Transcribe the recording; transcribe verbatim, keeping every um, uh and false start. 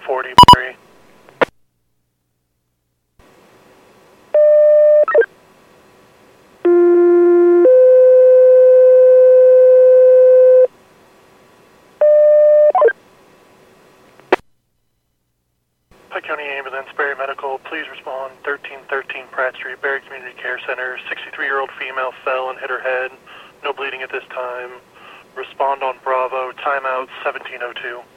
forty, Barry. Pike County Ambulance, Barry Medical, please respond. thirteen thirteen Pratt Street, Barry Community Care Center. sixty-three-year-old female fell and hit her head. No bleeding at this time. Respond on Bravo. Timeout seventeen oh two.